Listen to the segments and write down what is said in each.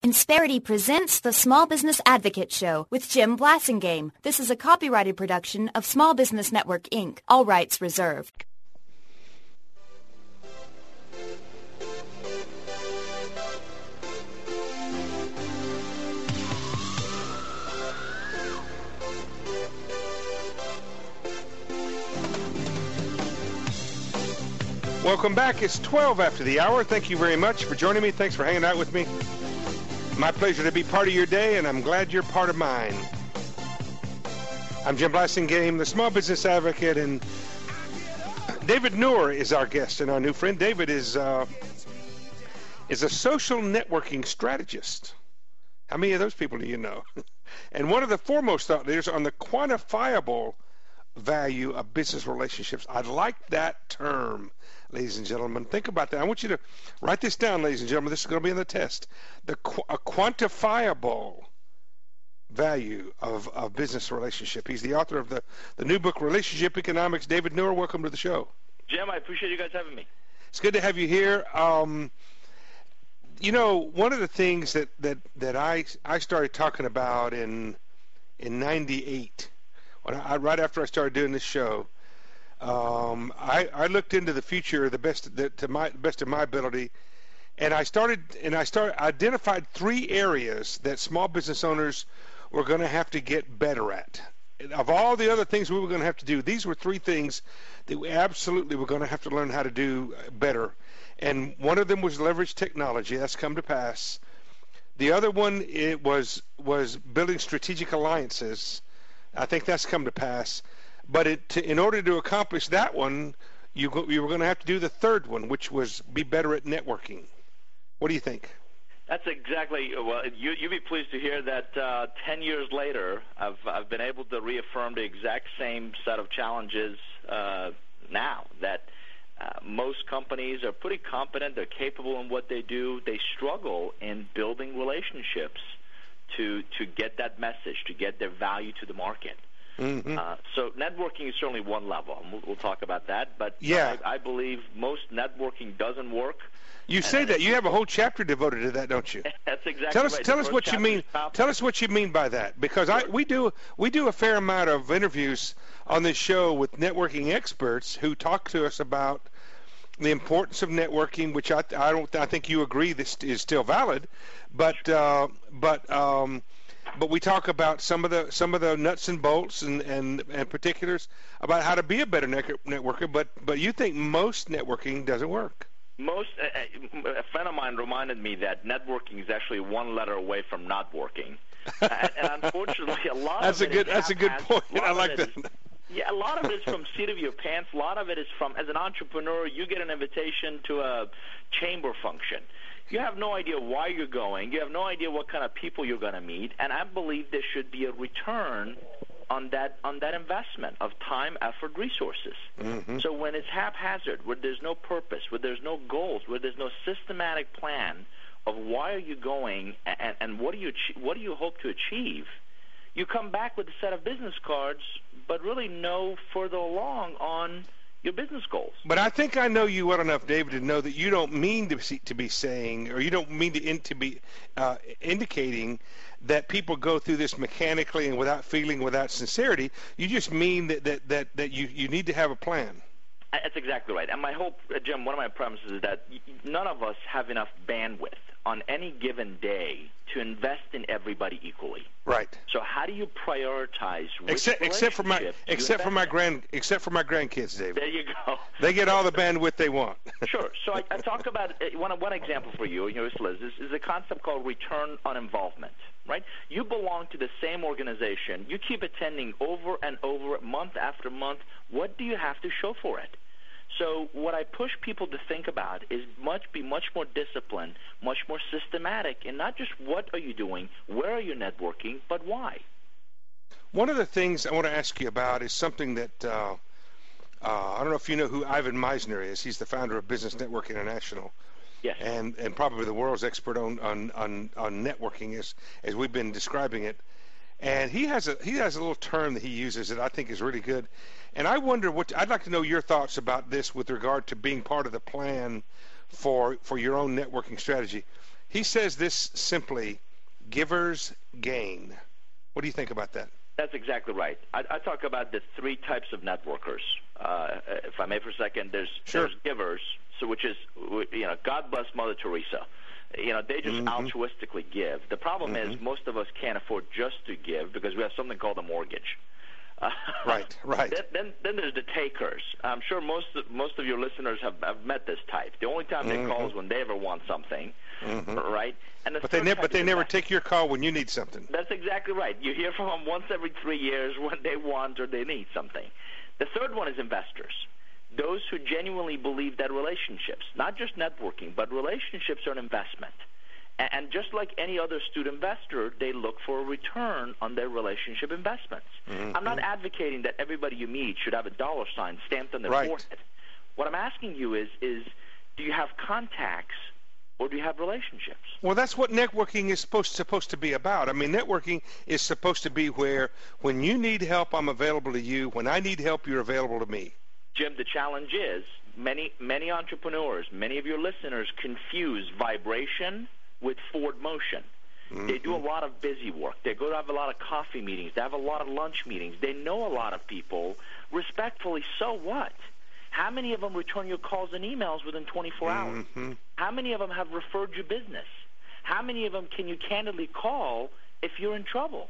Insperity presents the Small Business Advocate Show with Jim Blasingame. This is a copyrighted production of Small Business Network, Inc., all rights reserved. Welcome back. It's 12 after the hour. Thank you very much for joining me. Thanks for hanging out with me. My pleasure to be part of your day, and I'm glad you're part of mine. I'm Jim Blasingame, the Small Business Advocate, and David Noor is our guest and our new friend. David is a social networking strategist. How many of those people do you know? And one of the foremost thought leaders on the quantifiable value of business relationships. I like that term, ladies and gentlemen. Think about that. I want you to write this down, ladies and gentlemen. This is going to be in the test. A quantifiable value of business relationship. He's the author of the new book, Relationship Economics. David Noor, welcome to the show. Jim, I appreciate you guys having me. It's good to have you here. You know, one of the things that I started talking about in 98, right after I started doing this show, I looked into the future to the best of my ability, and I identified three areas that small business owners were going to have to get better at. Of all the other things we were going to have to do, these were three things that we absolutely were going to have to learn how to do better. And one of them was leverage technology. That's come to pass. The other one was building strategic alliances. I think that's come to pass. But in order to accomplish that one, you were going to have to do the third one, which was be better at networking. What do you think? That's exactly, well, you'll be pleased to hear that 10 years later, I've been able to reaffirm the exact same set of challenges now, that most companies are pretty competent, they're capable in what they do, they struggle in building relationships to get that message, to get their value to the market. Mm-hmm. So networking is certainly one level. We'll talk about that. But yeah. I believe most networking doesn't work. You say that. You have a whole chapter devoted to that, don't you? That's exactly right. Tell us what you mean. Tell us what you mean by that, because sure. we do a fair amount of interviews on this show with networking experts who talk to us about the importance of networking, which I think you agree this is still valid, but we talk about some of the nuts and bolts and particulars about how to be a better networker. But you think most networking doesn't work. A friend of mine reminded me that networking is actually one letter away from not working, and unfortunately, a lot that's of it that's a good point. I like that. Yeah, a lot of it is from seat of your pants. A lot of it is from, as an entrepreneur, you get an invitation to a chamber function. You have no idea why you're going. You have no idea what kind of people you're going to meet. And I believe there should be a return on that investment of time, effort, resources. Mm-hmm. So when it's haphazard, where there's no purpose, where there's no goals, where there's no systematic plan of why are you going and what do you hope to achieve, you come back with a set of business cards, but really no further along on your business goals. But I think I know you well enough, David, to know that you don't mean to be saying, or you don't mean to be indicating that people go through this mechanically and without feeling, without sincerity. You just mean that you need to have a plan. That's exactly right. And my hope, Jim, one of my premises is that none of us have enough bandwidth on any given day to invest in everybody equally. Right. So how do you prioritize except for my grandkids, David. There you go. They get all the bandwidth they want. Sure. So I talk about one example for you, your listeners, is a concept called return on involvement. Right? You belong to the same organization. You keep attending over and over, month after month. What do you have to show for it? So what I push people to think about is be much more disciplined, much more systematic, and not just what are you doing, where are you networking, but why. One of the things I want to ask you about is something that I don't know if you know who Ivan Misner is. He's the founder of Business Network International. Yes. And probably the world's expert on networking as we've been describing it. And he has a little term that he uses that I think is really good. And I wonder I'd like to know your thoughts about this with regard to being part of the plan for your own networking strategy. He says this simply, givers gain. What do you think about that? That's exactly right. I talk about the three types of networkers. If I may for a second, there's givers, so which is, God bless Mother Teresa. They just altruistically give. The problem is most of us can't afford just to give because we have something called a mortgage. Right. Then there's the takers. I'm sure most of your listeners have met this type. The only time they call is when they ever want something, right? And but they never take your call when you need something. That's exactly right. You hear from them once every 3 years when they want or they need something. The third one is investors. Those who genuinely believe that relationships, not just networking, but relationships are an investment. And just like any other astute investor, they look for a return on their relationship investments. I'm not advocating that everybody you meet should have a dollar sign stamped on their forehead. What I'm asking you is do you have contacts or do you have relationships? Well, that's what networking is supposed to be about. I mean, networking is supposed to be where when you need help, I'm available to you. When I need help, you're available to me. Jim, the challenge is many entrepreneurs, many of your listeners confuse vibration with forward motion. They do a lot of busy work. They go to have a lot of coffee meetings. They have a lot of lunch meetings. They know a lot of people. Respectfully, so what? How many of them return your calls and emails within 24 hours? How many of them have referred you business? How many of them can you candidly call if you're in trouble?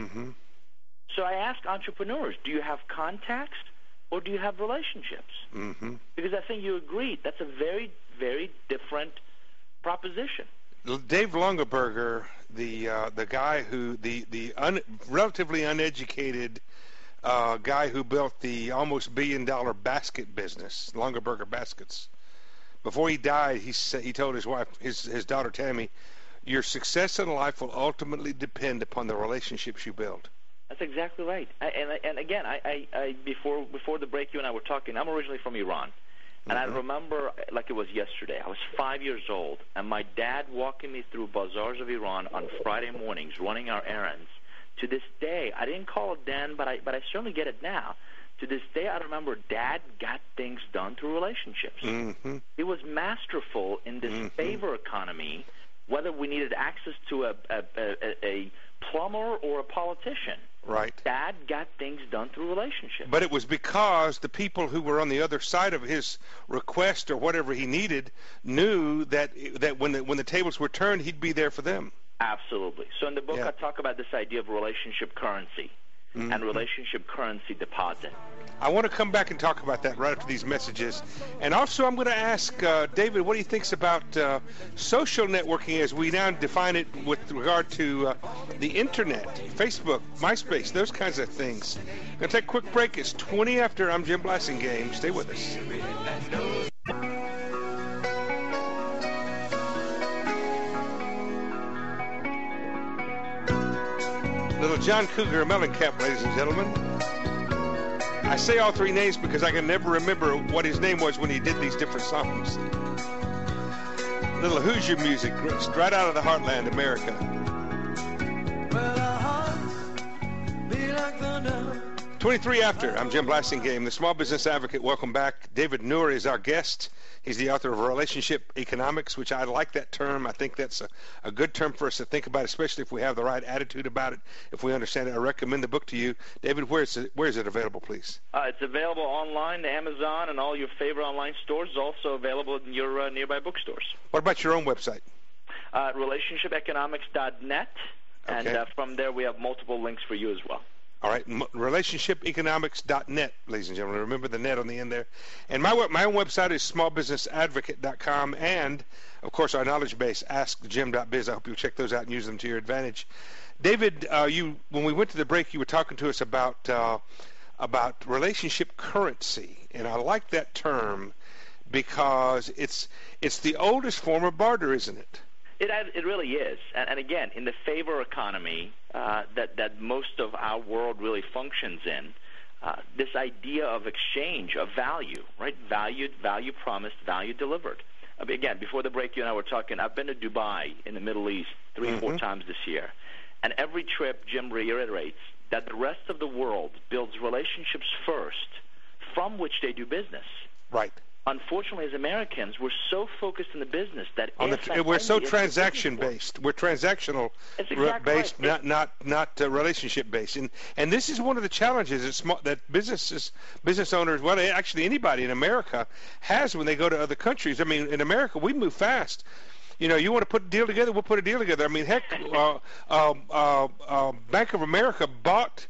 So I ask entrepreneurs, do you have contacts or do you have relationships? Because I think you agreed that's a very, very different proposition. Dave Longaberger, the guy who relatively uneducated guy who built the almost $1 billion basket business, Longaberger Baskets. Before he died, he told his wife, his daughter Tammy, your success in life will ultimately depend upon the relationships you build. That's exactly right. And again, I before the break, you and I were talking. I'm originally from Iran. And I remember like it was yesterday. I was 5 years old, and my dad walking me through bazaars of Iran on Friday mornings, running our errands. To this day, I didn't call it then, but I certainly get it now. To this day, I remember Dad got things done through relationships. He was masterful in this favor economy, whether we needed access to a plumber or a politician. Right. Dad got things done through relationships. But it was because the people who were on the other side of his request or whatever he needed knew that when the tables were turned, he'd be there for them. Absolutely. So in the book, I talk about this idea of relationship currency and relationship currency deposit. I want to come back and talk about that right after these messages. And also I'm going to ask David what he thinks about social networking as we now define it with regard to the Internet, Facebook, MySpace, those kinds of things. I'm going to take a quick break. It's 20 after. I'm Jim Blassingame. Stay with us. Little John Cougar Mellencamp, ladies and gentlemen. I say all three names because I can never remember what his name was when he did these different songs. Little Hoosier music, right out of the heartland, America. Well, our hearts be like thunder. 23 after. I'm Jim Blassingame, the Small Business Advocate. Welcome back. David Noor is our guest. He's the author of Relationship Economics, which I like that term. I think that's a good term for us to think about, especially if we have the right attitude about it, if we understand it. I recommend the book to you. David, where is it available, please? It's available online, Amazon, and all your favorite online stores. It's also available in your nearby bookstores. What about your own website? RelationshipEconomics.net, and from there we have multiple links for you as well. All right, relationshipeconomics.net, ladies and gentlemen. Remember the net on the end there. And my own website is smallbusinessadvocate.com, and, of course, our knowledge base, askjim.biz. I hope you'll check those out and use them to your advantage. David, when we went to the break, you were talking to us about relationship currency, and I like that term because it's the oldest form of barter, isn't it? It really is. And again, in the favor economy that most of our world really functions in, this idea of exchange, of value, right? Value promised, value delivered. Again, before the break, you and I were talking, I've been to Dubai in the Middle East 3 or 4 times this year. And every trip, Jim reiterates that the rest of the world builds relationships first from which they do business. Right. Unfortunately, as Americans, we're so focused in the business that we're so transaction based. We're transactional based, right. not relationship based. And this is one of the challenges that business owners, well, actually anybody in America has when they go to other countries. I mean, in America, we move fast. You know, you want to put a deal together, we'll put a deal together. I mean, heck, Bank of America bought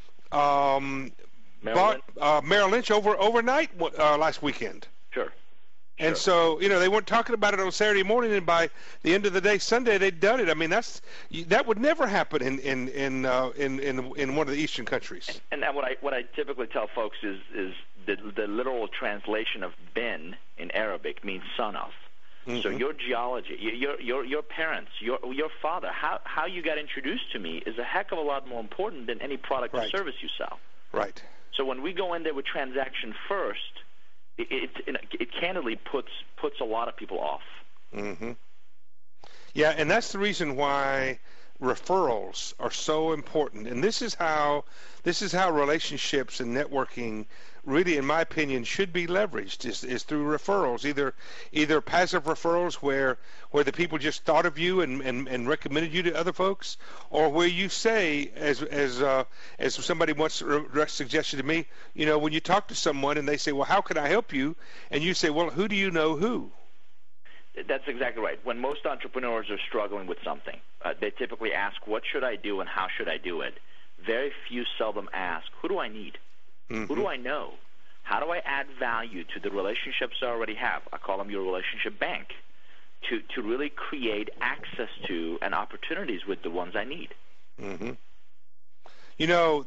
Merrill Lynch overnight last weekend. Sure. And so, you know, they weren't talking about it on Saturday morning, and by the end of the day, Sunday, they'd done it. I mean, that would never happen in one of the Eastern countries. And what I typically tell folks is the literal translation of bin in Arabic means son of. Mm-hmm. So your geology, your parents, your father, how you got introduced to me is a heck of a lot more important than any product or service you sell. Right. So when we go in there with transaction first, it candidly puts a lot of people off. Mm-hmm. Yeah, and that's the reason why referrals are so important. And this is how relationships and networking really, in my opinion, should be leveraged is through referrals, either passive referrals where the people just thought of you and recommended you to other folks, or where you say, as somebody once suggested to me, you know, when you talk to someone and they say, well, how can I help you? And you say, well, who do you know who? That's exactly right. When most entrepreneurs are struggling with something, they typically ask, what should I do and how should I do it? Very few seldom ask, who do I need? Mm-hmm. Who do I know? How do I add value to the relationships I already have? I call them your relationship bank, to really create access to and opportunities with the ones I need. Mm-hmm. You know,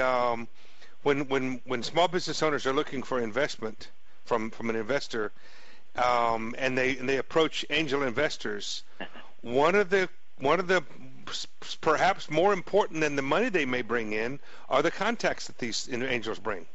when small business owners are looking for investment from an investor, and they approach angel investors, one of the perhaps more important than the money they may bring in are the contacts that these angels bring.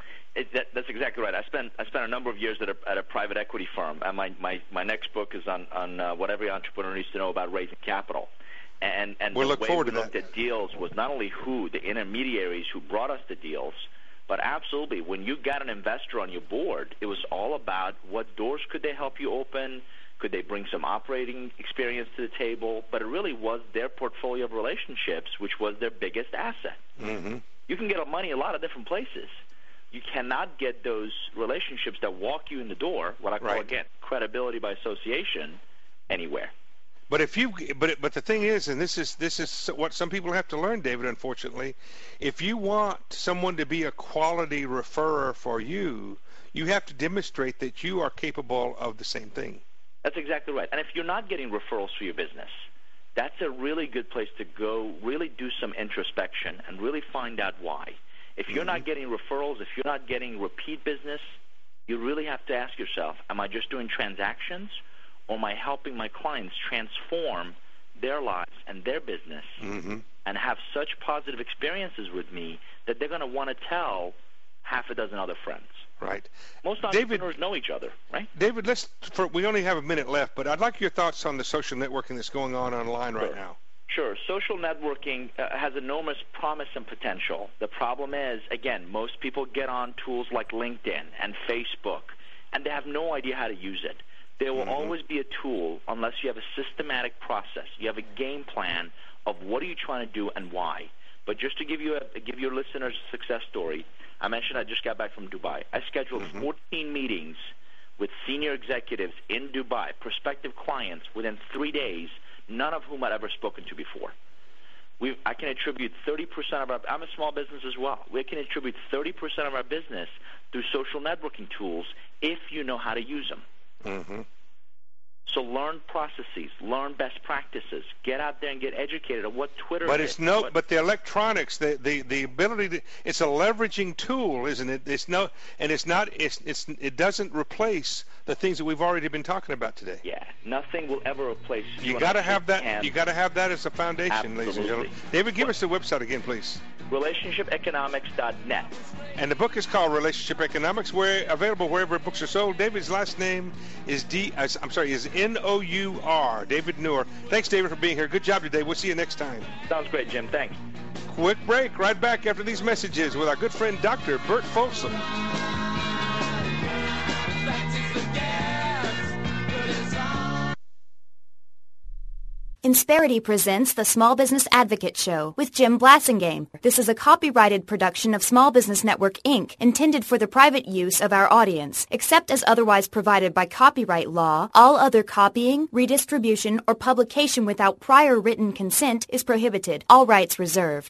That's exactly right. I spent a number of years at a private equity firm, and my next book is on what every entrepreneur needs to know about raising capital. And we'll the look way forward we to looked that. at deals was not only the intermediaries who brought us the deals, but absolutely when you got an investor on your board, it was all about what doors could they help you open. Could they bring some operating experience to the table? But it really was their portfolio of relationships, which was their biggest asset. Mm-hmm. You can get money a lot of different places. You cannot get those relationships that walk you in the door, what I call, again, credibility by association, anywhere. But but the thing is, and this is what some people have to learn, David, unfortunately, if you want someone to be a quality referrer for you, you have to demonstrate that you are capable of the same thing. That's exactly right. And if you're not getting referrals for your business, that's a really good place to go, really do some introspection and really find out why. If you're not getting referrals, if you're not getting repeat business, you really have to ask yourself, am I just doing transactions, or am I helping my clients transform their lives and their business and have such positive experiences with me that they're going to want to tell half a dozen other friends? Right. Most entrepreneurs know each other, right? David, we only have a minute left, but I'd like your thoughts on the social networking that's going on online right now. Sure. Social networking has enormous promise and potential. The problem is, again, most people get on tools like LinkedIn and Facebook, and they have no idea how to use it. There will always be a tool unless you have a systematic process. You have a game plan of what are you trying to do and why. But just to give your listeners a success story, I mentioned I just got back from Dubai. I scheduled 14 meetings with senior executives in Dubai, prospective clients, within 3 days, none of whom I'd ever spoken to before. I can attribute 30% of our – I'm a small business as well. We can attribute 30% of our business through social networking tools if you know how to use them. Mm-hmm. So learn processes, learn best practices, get out there and get educated on what Twitter is. But the electronics, the ability to, it's a leveraging tool, isn't it? It doesn't replace the things that we've already been talking about today. Yeah, nothing will ever replace. You got to have that. You got to have that as a foundation, Absolutely. Ladies and gentlemen. David, give us the website again, please. RelationshipEconomics.net. And the book is called Relationship Economics. We're available wherever books are sold. David's last name is N-O-U-R. David Nour. Thanks, David, for being here. Good job today. We'll see you next time. Sounds great, Jim. Thanks. Quick break. Right back after these messages with our good friend Dr. Bert Folsom. Insperity presents the Small Business Advocate Show with Jim Blasingame. This is a copyrighted production of Small Business Network, Inc., intended for the private use of our audience. Except as otherwise provided by copyright law, all other copying, redistribution, or publication without prior written consent is prohibited. All rights reserved.